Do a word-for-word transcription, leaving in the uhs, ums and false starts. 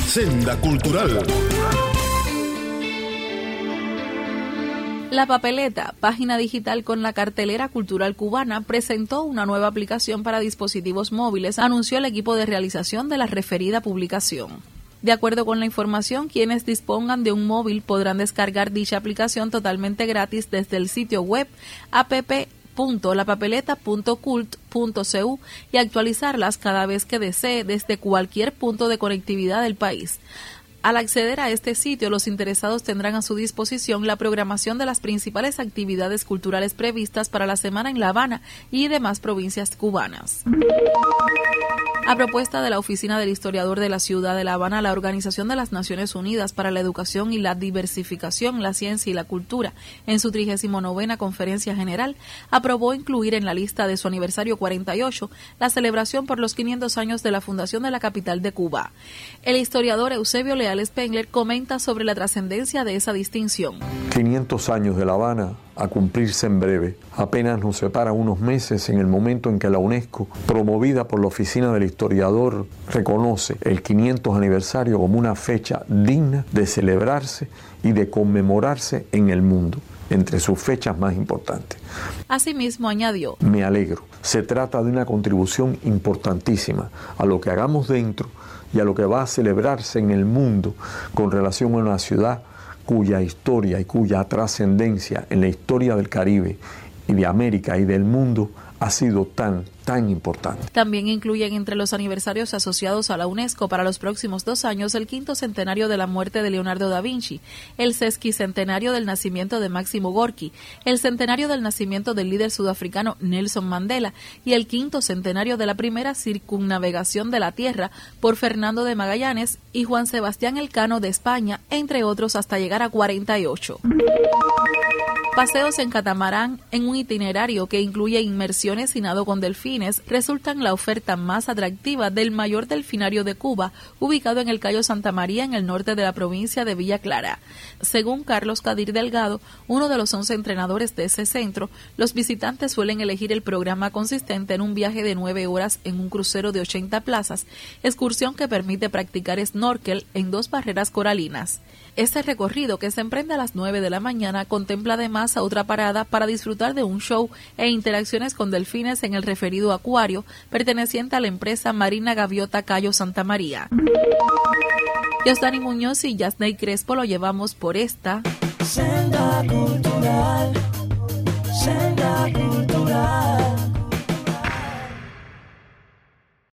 Senda Cultural. La Papeleta, página digital con la cartelera cultural cubana, presentó una nueva aplicación para dispositivos móviles, anunció el equipo de realización de la referida publicación. De acuerdo con la información, quienes dispongan de un móvil podrán descargar dicha aplicación totalmente gratis desde el sitio web app punto la papeleta punto cult punto c u y actualizarlas cada vez que desee desde cualquier punto de conectividad del país. Al acceder a este sitio, los interesados tendrán a su disposición la programación de las principales actividades culturales previstas para la semana en La Habana y demás provincias cubanas. A propuesta de la Oficina del Historiador de la Ciudad de La Habana, la Organización de las Naciones Unidas para la Educación y la Diversificación, la Ciencia y la Cultura, en su trigésima novena Conferencia General, aprobó incluir en la lista de su aniversario cuarenta y ocho la celebración por los quinientos años de la fundación de la capital de Cuba. El historiador Eusebio Leal Spengler comenta sobre la trascendencia de esa distinción. quinientos años de La Habana a cumplirse en breve. Apenas nos separa unos meses en el momento en que la UNESCO, promovida por la Oficina del Historiador, reconoce el quinientos aniversario como una fecha digna de celebrarse y de conmemorarse en el mundo, entre sus fechas más importantes. Asimismo, añadió: Me alegro. Se trata de una contribución importantísima a lo que hagamos dentro y a lo que va a celebrarse en el mundo con relación a una ciudad cuya historia y cuya trascendencia en la historia del Caribe y de América y del mundo ha sido tan, tan importante. También incluyen entre los aniversarios asociados a la UNESCO para los próximos dos años el quinto centenario de la muerte de Leonardo da Vinci, el sesquicentenario del nacimiento de Máximo Gorki, el centenario del nacimiento del líder sudafricano Nelson Mandela y el quinto centenario de la primera circunnavegación de la Tierra por Fernando de Magallanes y Juan Sebastián Elcano de España, entre otros, hasta llegar a cuarenta y ocho. Paseos en catamarán en un itinerario que incluye inmersiones y nado con delfines resultan la oferta más atractiva del mayor delfinario de Cuba, ubicado en el Cayo Santa María en el norte de la provincia de Villa Clara. Según Carlos Cadir Delgado, uno de los once entrenadores de ese centro, los visitantes suelen elegir el programa consistente en un viaje de nueve horas en un crucero de ochenta plazas, excursión que permite practicar snorkel en dos barreras coralinas. Este recorrido, que se emprende a las nueve de la mañana, contempla además a otra parada para disfrutar de un show e interacciones con delfines en el referido acuario perteneciente a la empresa Marina Gaviota Cayo Santa María. Yosdani Muñoz y Yasney Crespo lo llevamos por esta Senda Cultural, Senda Cultural.